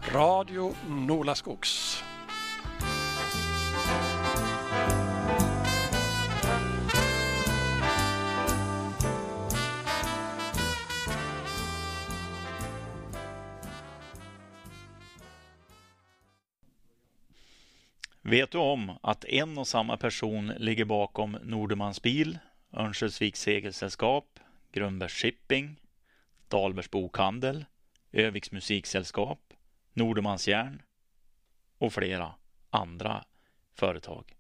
Radio Nolaskogs. Vet du om att en och samma person ligger bakom Nordemans bil, Örnsköldsviks segelsällskap, Grönbergs Shipping, Dahlbergs bokhandel, Öviks musiksällskap, Nordemans järn och flera andra företag?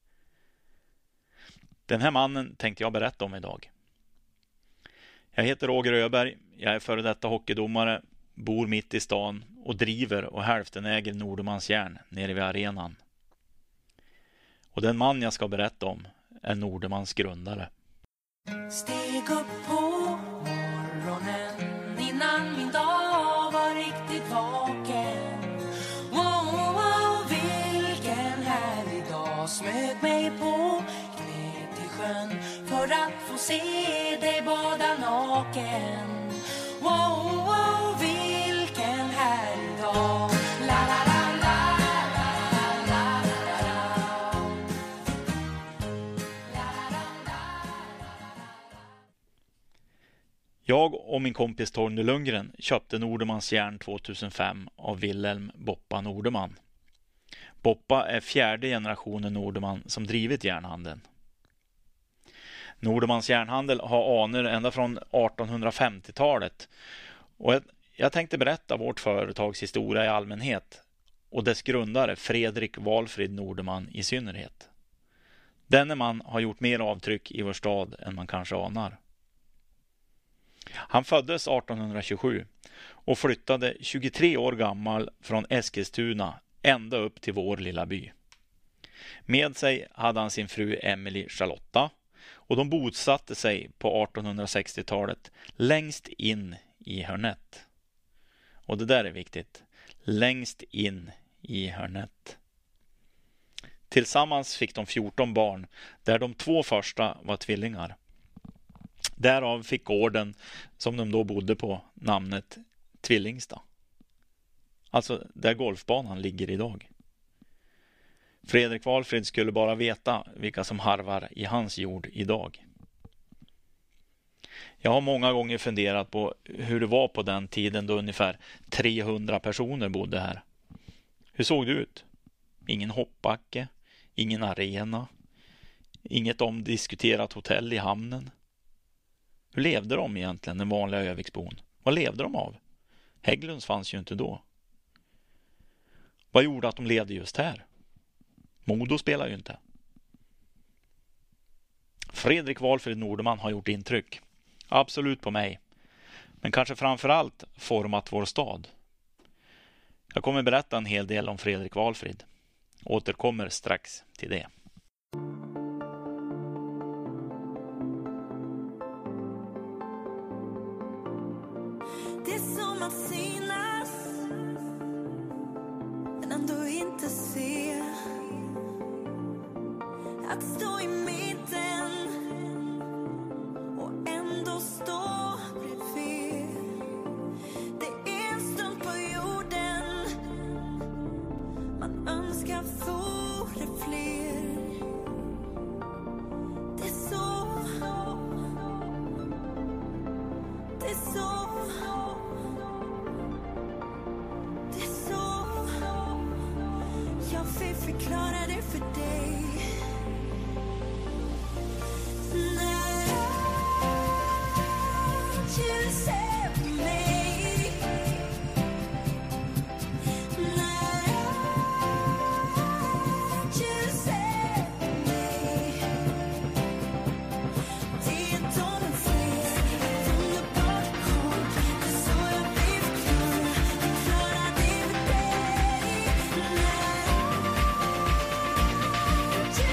Den här mannen tänkte jag berätta om idag. Jag heter Roger Öberg, jag är före detta hockeydomare, bor mitt i stan och driver och hälftenäger Nordemans järn nere vid arenan. Och den man jag ska berätta om är Nordemans grundare. Steg upp på morgonen innan min dag var riktigt vaken. Wow, wow, vilken härlig dag. Smög mig på knä till sjön för att få se dig bada naken. Wow, wow, vilken härlig dag. La la la. Jag och min kompis Torgny Lundgren köpte Nordemans järn 2005 av Wilhelm Boppa Nordeman. Boppa är fjärde generationen Nordeman som drivit järnhandeln. Nordemans järnhandel har anor ända från 1850-talet och jag tänkte berätta vårt företags historia i allmänhet och dess grundare Fredrik Walfrid Nordeman i synnerhet. Denne man har gjort mer avtryck i vår stad än man kanske anar. Han föddes 1827 och flyttade 23 år gammal från Eskilstuna ända upp till vår lilla by. Med sig hade han sin fru Emily Charlotta och de bosatte sig på 1860-talet längst in i Hörnet. Och det där är viktigt. Längst in i Hörnet. Tillsammans fick de 14 barn där de 2 första var tvillingar. Därav fick gården som de då bodde på namnet Tvillingstad. Alltså där golfbanan ligger idag. Fredrik Walfrid skulle bara veta vilka som harvar i hans jord idag. Jag har många gånger funderat på hur det var på den tiden då ungefär 300 personer bodde här. Hur såg det ut? Ingen hoppbacke, ingen arena, inget omdiskuterat hotell i hamnen. Hur levde de egentligen, den vanliga Öviksbon? Vad levde de av? Hägglunds fanns ju inte då. Vad gjorde att de levde just här? Modo spelar ju inte. Fredrik Walfrid Nordeman har gjort intryck. Absolut på mig. Men kanske framförallt format vår stad. Jag kommer berätta en hel del om Fredrik Walfrid. Återkommer strax till det. Det är som att synas men ändå inte se. Att stå i mitten och ändå stå bredvid. Det är en stund på jorden man önskar vore fler. Det är så. Det är så. Det är så. Jag vill förklara det för dig. När du ser på mig. När du ser på mig. Det är de fler, underbart kort. Det är så jag vill förklara det för dig. När du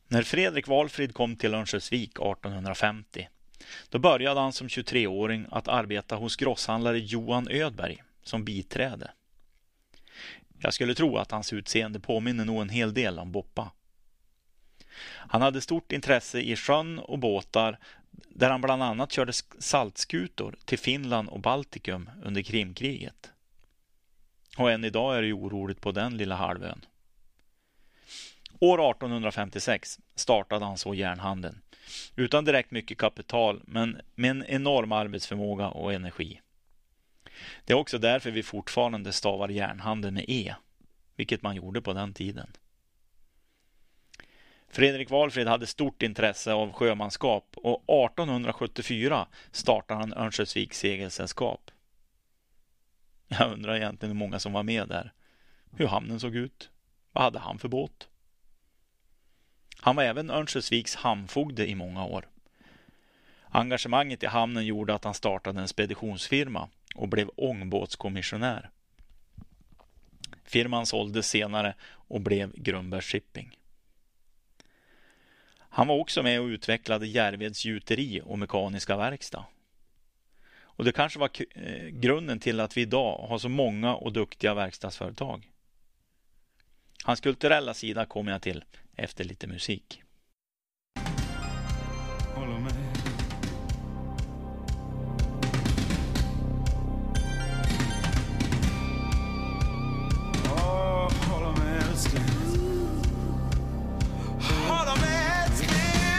När Fredrik Walfrid kom till Örnsköldsvik 1850, då började han som 23-åring att arbeta hos grosshandlare Johan Ödberg som biträde. Jag skulle tro att hans utseende påminner nog en hel del om Boppa. Han hade stort intresse i sjön och båtar, där han bland annat körde saltskutor till Finland och Baltikum under Krimkriget. Och än idag är det ju oroligt på den lilla halvön. År 1856 startade han så järnhandeln, utan direkt mycket kapital men med en enorm arbetsförmåga och energi. Det är också därför vi fortfarande stavar järnhandeln med E, vilket man gjorde på den tiden. Fredrik Walfrid hade stort intresse av sjömanskap och 1874 startade han Örnsköldsviks segelsällskap. Jag undrar egentligen hur många som var med där. Hur hamnen såg ut. Vad hade han för båt? Han var även Örnsköldsviks hamnfogde i många år. Engagemanget i hamnen gjorde att han startade en speditionsfirma och blev ångbåtskommissionär. Firman såldes senare och blev Grönbergs Shipping. Han var också med och utvecklade Järveds gjuteri och mekaniska verkstad. Och det kanske var grunden till att vi idag har så många och duktiga verkstadsföretag. Hans kulturella sida kommer jag till efter lite musik. Håller med. Håller med älskling. Håller med älskling.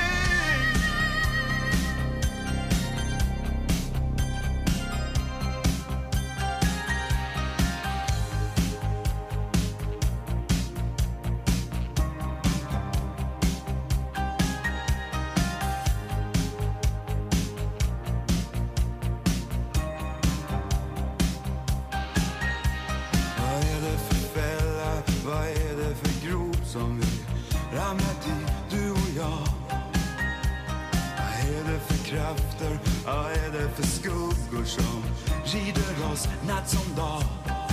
Som vi ramlat i, du och jag. Vad är det för krafter, vad är det för skuggor som rider oss natt som dag?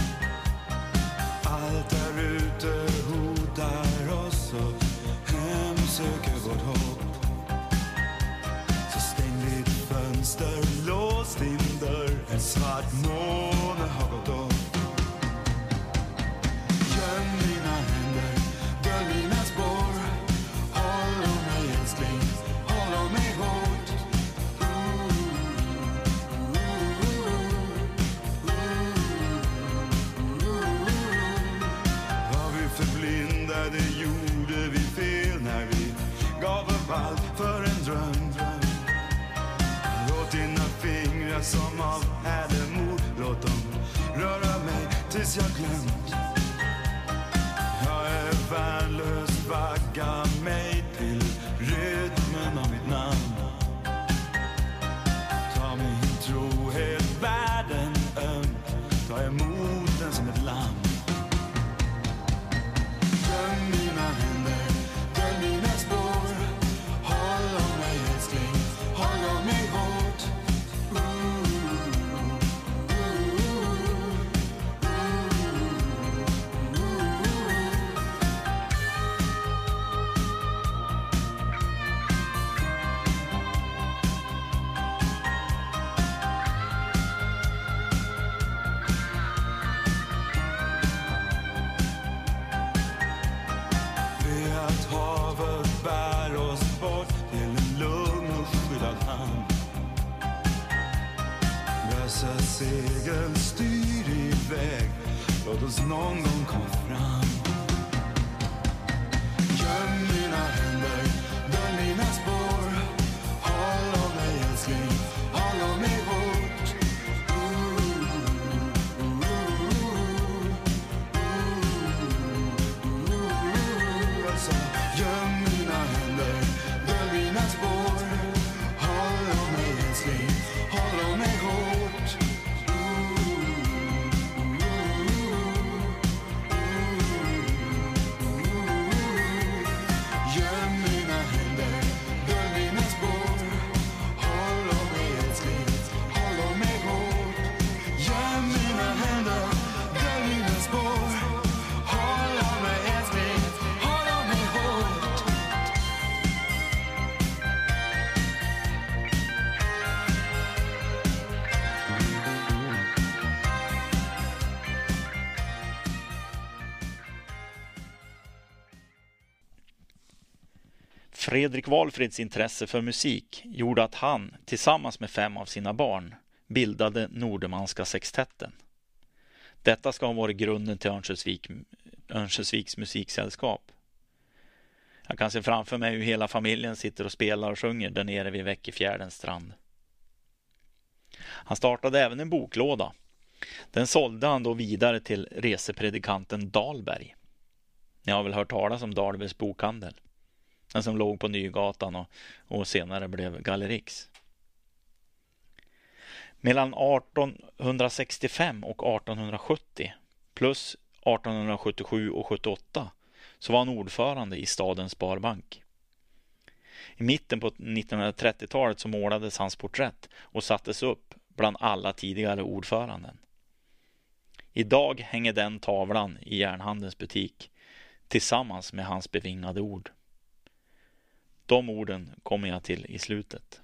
Allt där ute hotar oss och hemsöker vårt hopp. Så stäng ditt fönster, lås din dörr, en svart måne har gått upp. Göm dina händer, mina spår. Håll om mig älskling, håll om mig hårt. Var vi förblindade, gjorde vi fel när vi gav upp allt för en dröm. Låt dina fingrar som av ädelmod, låt dem röra mig tills jag glömt. Jag är värdelös, vagga mig till rytmen av mitt namn. Ta min trohet, världen ömt, ta emot den som ett lamm. Göm mina händer, dölj mina spår. Håll om mig älskling, håll om mig hårt. Segel styr iväg, låt oss någon gång komma fram. Göm mina händer, dölj mina spår. Håll om mig älskling, håll om mig hårt. Alltså, göm mina händer, dölj mina spår. Håll om mig älskling, håll om mig hårt. Fredrik Walfrids intresse för musik gjorde att han tillsammans med 5 av sina barn bildade Nordermanska sextetten. Detta ska ha varit grunden till Örnsköldsviks musiksällskap. Jag kan se framför mig hur hela familjen sitter och spelar och sjunger där nere vid Väckefjärdens strand. Han startade även en boklåda. Den sålde han då vidare till resepredikanten Dahlberg. Ni har väl hört talas om Dahlbergs bokhandel? Den som låg på Nygatan och senare blev Gallerix. Mellan 1865 och 1870 plus 1877 och 78 så var han ordförande i stadens sparbank. I mitten på 1930-talet så målades hans porträtt och sattes upp bland alla tidigare ordföranden. Idag hänger den tavlan i järnhandens butik tillsammans med hans bevingade ord. De orden kommer jag till i slutet.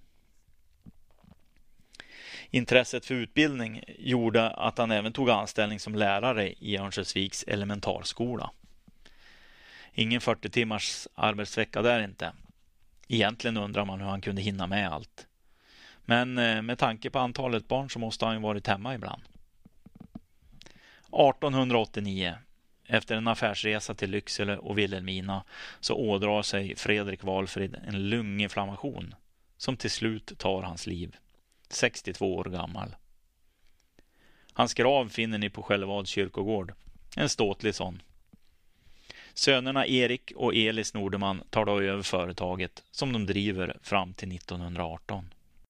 Intresset för utbildning gjorde att han även tog anställning som lärare i Örnsköldsviks elementarskola. Ingen 40 timmars arbetsvecka där inte. Egentligen undrar man hur han kunde hinna med allt. Men med tanke på antalet barn så måste han ju varit hemma ibland. 1889, efter en affärsresa till Lycksele och Vilhelmina, så ådrar sig Fredrik Walfrid en lunginflammation som till slut tar hans liv. 62 år gammal. Hans grav finner ni på Skällevads kyrkogård. En ståtlig sån. Sönerna Erik och Elis Norderman tar då över företaget som de driver fram till 1918.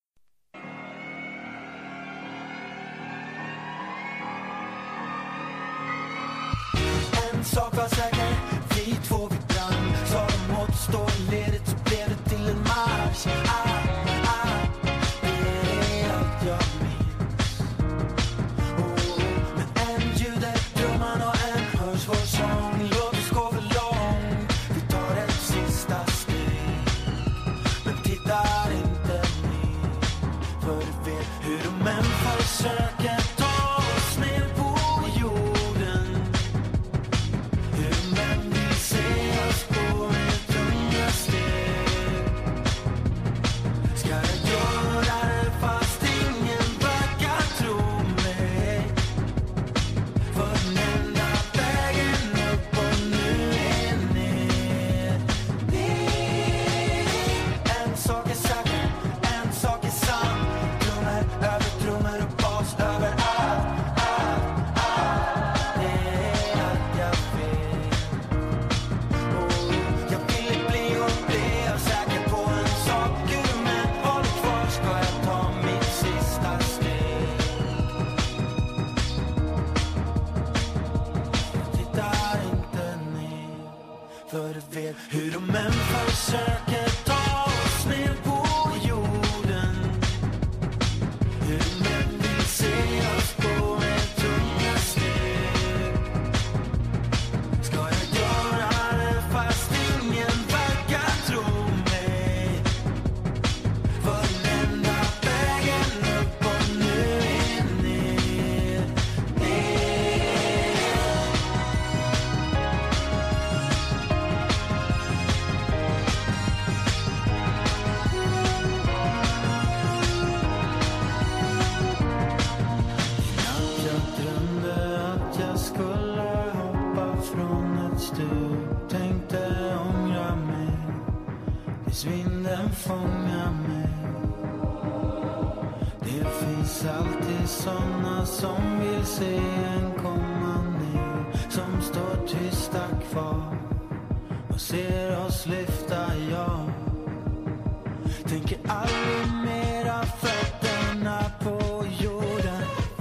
En sak var säker, vi två vi brann. Sa de åt stålledet så blev det till en marsch. Hur de än försöker ta oss ner på jorden, hur de än vill se oss på ett tunga steg, ska jag göra det fast ingen verkar tro mig. För den enda vägen upp och nu är ner, ner. Tänkte ångra mig, tills vinden fångar mig. Det finns alltid såna som vill se en komma ner, som står tysta kvar och ser oss lyfta, ja. Tänker aldrig mera fötterna på jorden.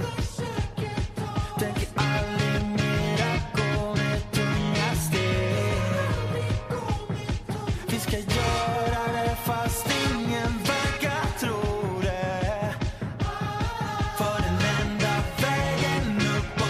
Tänker aldrig mera gå med tunga steg. Vi ska göra det fast ingen verkar tro det. För den enda vägen upp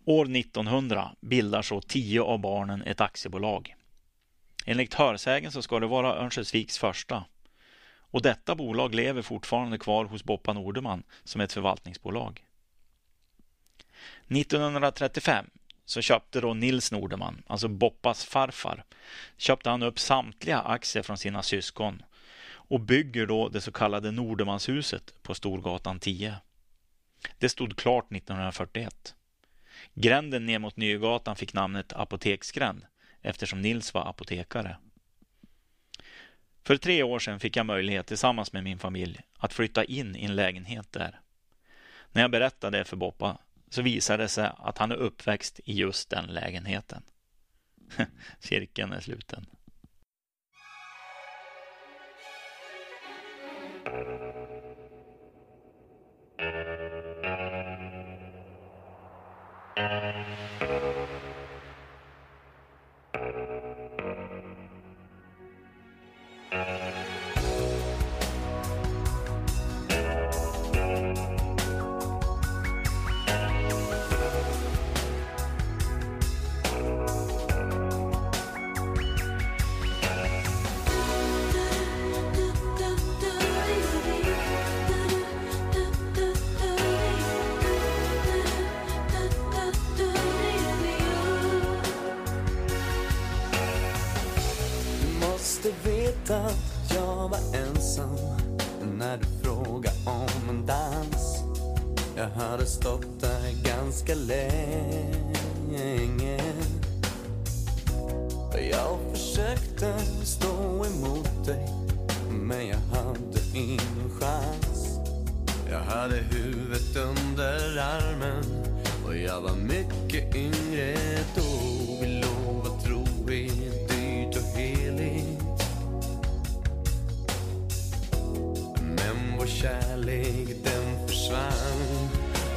År 1900 bildar så 10 av barnen ett aktiebolag. Enligt hörsägen så ska det vara Örnsköldsviks första. Och detta bolag lever fortfarande kvar hos Boppa Nordeman som ett förvaltningsbolag. 1935 så köpte då Nils Nordeman, alltså Boppas farfar, köpte han upp samtliga aktier från sina syskon och bygger då det så kallade Nordemanshuset på Storgatan 10. Det stod klart 1941. Gränden ner mot Nygatan fick namnet Apoteksgränd eftersom Nils var apotekare. För 3 år sedan fick jag möjlighet tillsammans med min familj att flytta in i en lägenhet där. När jag berättade det för Boppa så visade det sig att han är uppväxt i just den lägenheten. Cirkeln är sluten. Veta att jag var ensam när du frågade om en dans. Jag hade stått där ganska länge. Jag försökte stå emot dig, men jag hade ingen chans. Jag hade huvudet under armen och jag var mycket yngre då. Vi lov att tro är dyrt och heligt. Men vår kärlek den försvann.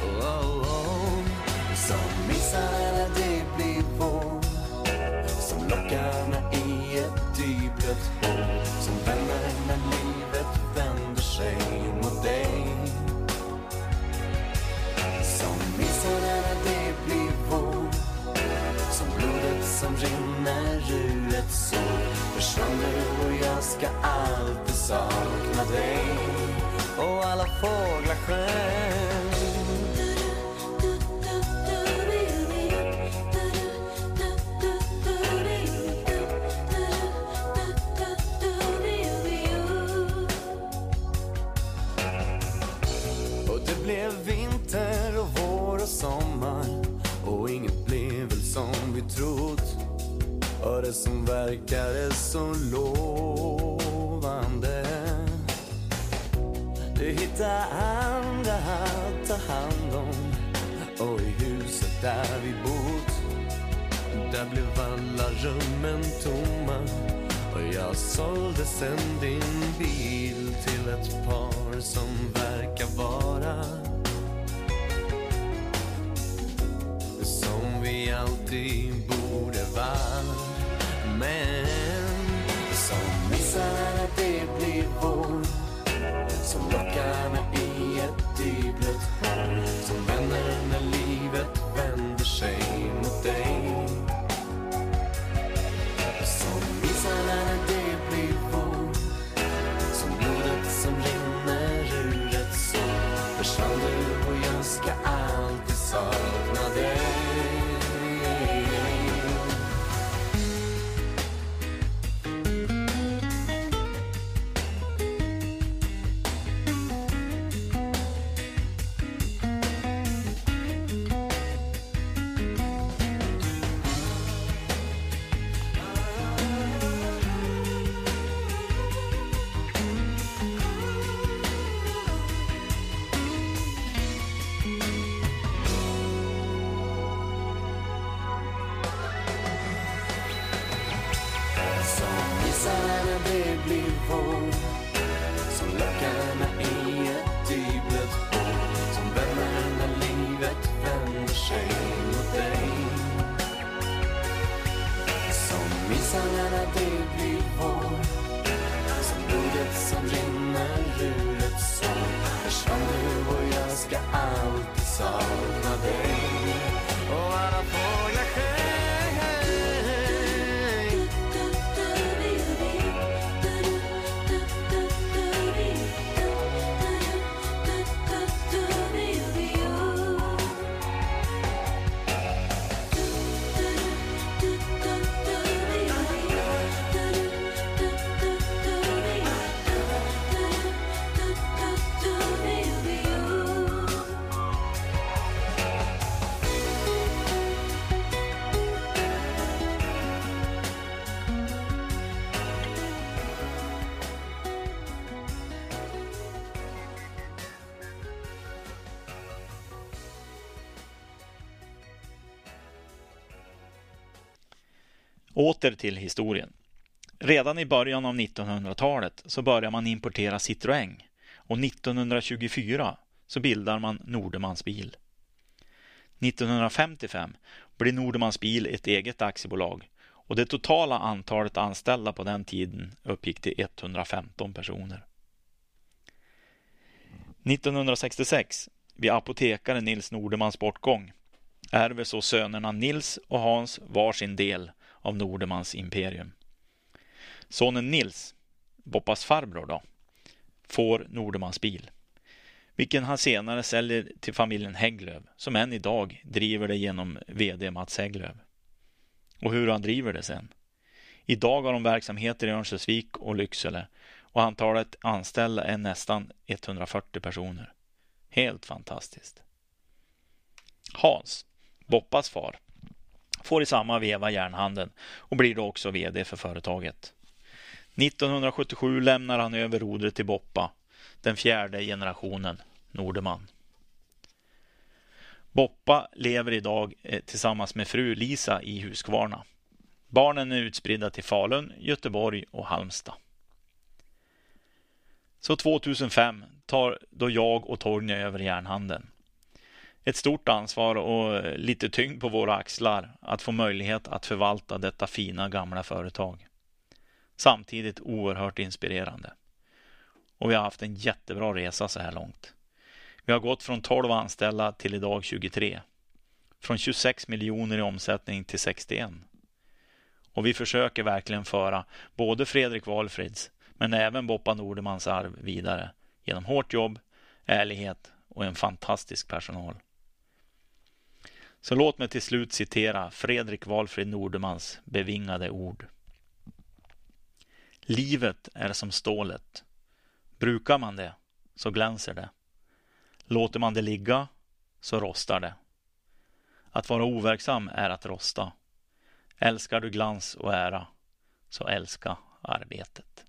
Som missar när det blir vår, som lockarna i ett dyblött hår, som vänner när livet vänder sig mot dig. Som missar när det blir vår, som blodet som rinner ur ett sår. Försvann du och jag ska alltid sakna dig. Och alla fåglar sjöng. Och det blev vinter och vår och sommar, och inget blev väl som vi trott. Och det som verkade så lovande, du hittade andra att ta hand om. Och i huset där vi bott, där blev alla rummen tomma. Och jag sålde sen din bil till ett par som verkar vara som vi alltid borde vara. Men som missar att det blir vår, som lockarna i ett dyblött hår, som vänner när livet vänder sig mot dig. Som missar när det blir vår, som blodet som rinner ur ett sår. Försvann du och jag ska alltid sakna dig. Och alla fåglar sjöng. Åter till historien. Redan i början av 1900-talet så börjar man importera Citroën och 1924 så bildar man Nordemans bil. 1955 blir Nordemans bil ett eget aktiebolag och det totala antalet anställda på den tiden uppgick till 115 personer. 1966, vid apotekaren Nils Nordemans bortgång, ärver så sönerna Nils och Hans varsin del av Nordemans imperium. Sonen Nils, Boppas farbror då, får Nordemans bil, vilken han senare säljer till familjen Hägglöf, som än idag driver det genom vd Mats Hägglöf. Och hur han driver det sen? Idag har de verksamheter i Örnsköldsvik och Lycksele och antalet anställda är nästan 140 personer. Helt fantastiskt. Hans, Boppas far, får i samma veva järnhandeln och blir då också vd för företaget. 1977 lämnar han över rodret till Boppa, den fjärde generationen Nordeman. Boppa lever idag tillsammans med fru Lisa i Huskvarna. Barnen är utspridda till Falun, Göteborg och Halmstad. Så 2005 tar då jag och Torgny över järnhandeln. Ett stort ansvar och lite tyngd på våra axlar att få möjlighet att förvalta detta fina gamla företag. Samtidigt oerhört inspirerande. Och vi har haft en jättebra resa så här långt. Vi har gått från 12 anställda till idag 23. Från 26 miljoner i omsättning till 61. Och vi försöker verkligen föra både Fredrik Walfrids men även Boppa Nordemans arv vidare genom hårt jobb, ärlighet och en fantastisk personal. Så låt mig till slut citera Fredrik Walfrid Nordemans bevingade ord. Livet är som stålet. Brukar man det så glänser det. Låter man det ligga så rostar det. Att vara overksam är att rosta. Älskar du glans och ära så älska arbetet.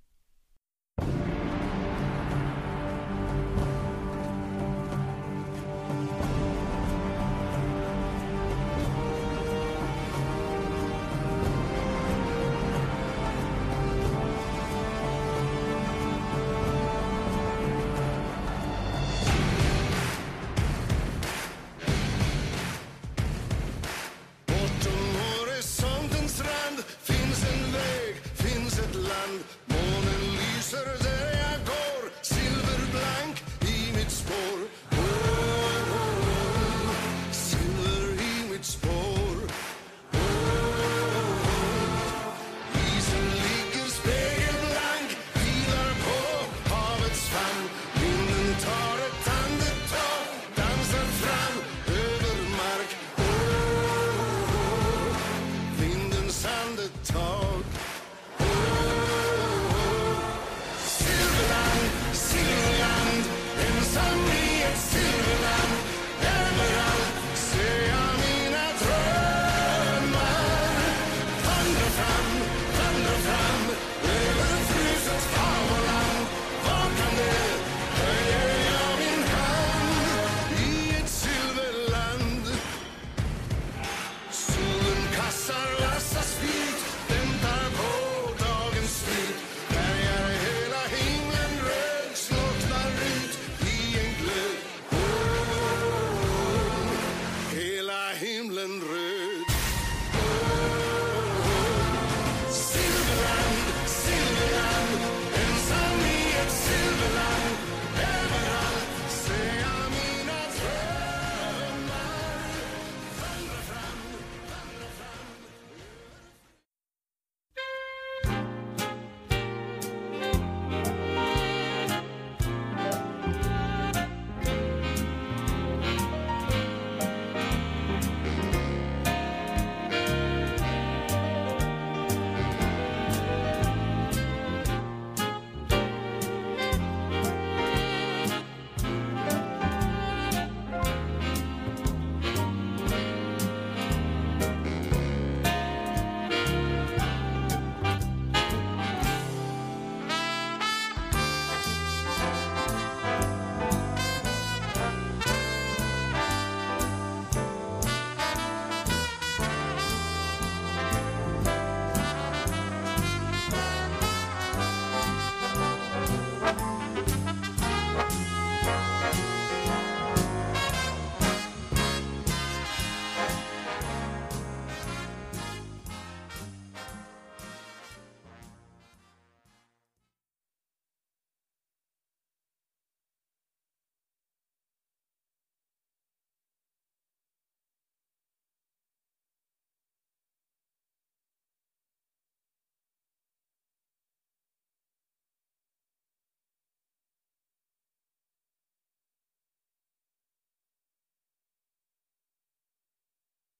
Fram